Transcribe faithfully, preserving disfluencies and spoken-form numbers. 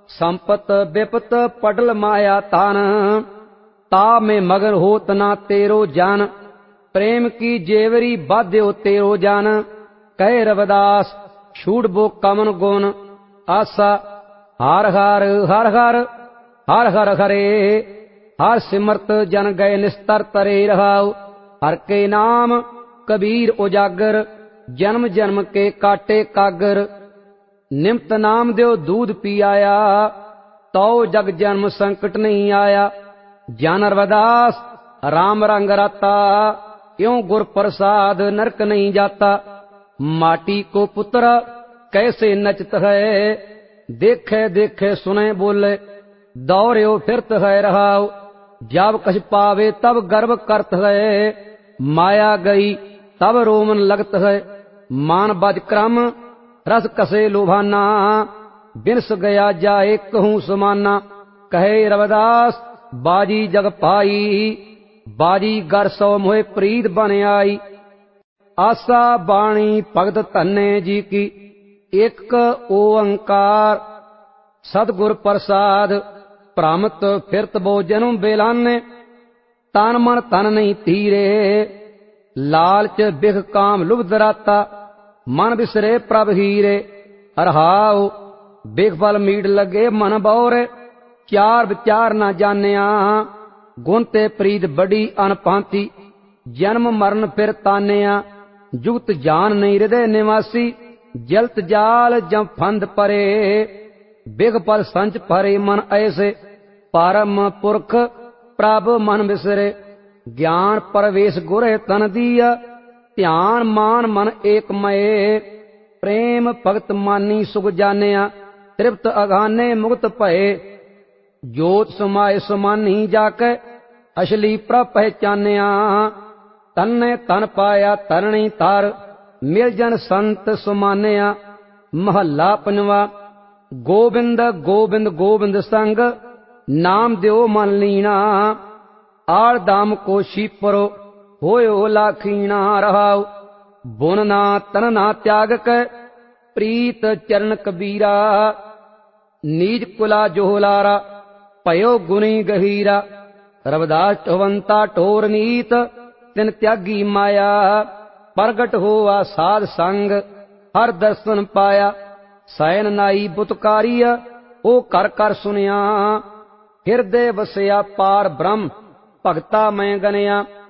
संपत विपत पडल माया तान, ता में मगन होत ना तेरो जान, प्रेम की जेवरी बाध्यो तेरो जान। कहे रविदास छूट बो कमन गुण, आसा हार हार हर हर हर हर हरे। हर सिमरत जन गए निस्तर तरे रहाओ, हर के नाम कबीर उजागर, जन्म जन्म के काटे कागर। निमत नाम द्यो दूध पी आया, तो जग जन्म संकट नहीं आया। ज्ञान रविदास राम रंग राता, क्यों गुर प्रसाद नरक नहीं जाता। माटी को पुत्र कैसे नचत है, देखे देखे सुने बोले, दौड़ो फिरत है रहाओ। जब कछ पावे तब गर्व करत है, माया गई तब रोमन लगत है। मान बज क्रम रस कसे लोभाना, बिनस गया जाए कहूँ समाना। कहे रविदास बाजी जग पाई, बाजी गर सौ मोहे प्रीत बन आई। आसा बाणी भगत धन्ने जी की, एक ओंकार सतगुर प्रसाद। भ्रमत फिरत बो जन्म बेलाने, तन मन तन नहीं तीरे। लालच बिख काम लुभ दराता, मन बिसरे प्रभ हीरे। रहाओ बिख फल मीठ लगे मन बौरे, चार विचार न जानिया। गुण ते प्रीत बड़ी अनपांती, जन्म मरण फिर तानिया। जुगत जान नहीं हृदय निवासी, जलत जाल जम फंद परे। बिख फल संच भरे मन ऐसे, परम पुरख प्रभ मन बिसरे। ज्ञान परवेश गुरे तन दिया, ध्यान मान मन एक मये। प्रेम भगत मानी सुख जानिया, तृप्त अगाने मुक्त भये। जोत समाए समानी जाके, असली प्रभ पहचानिया। तन्ने तन पाया तरणी तार, मिल जन संत सुमानिया। महला पंजवा। गोबिंद गोबिंद गोबिंद संग, नाम द्यो मन लीना। आल दाम को शीपरो, होयो लाखीना रहाओ। बुन ना तन ना त्याग के, प्रीत चरण कबीरा। नीज कुला जोहलारा, भयो गुनी गहीरा। रविदास ठवंता ठोर नीत, तिन त्यागी माया। प्रगट होआ साध संग, हर दर्शन पाया। सैन नाई बुतकारिया, ओ कर कर सुनिया। हृदय वसया पार ब्रह्म, भगता मैं गनिया।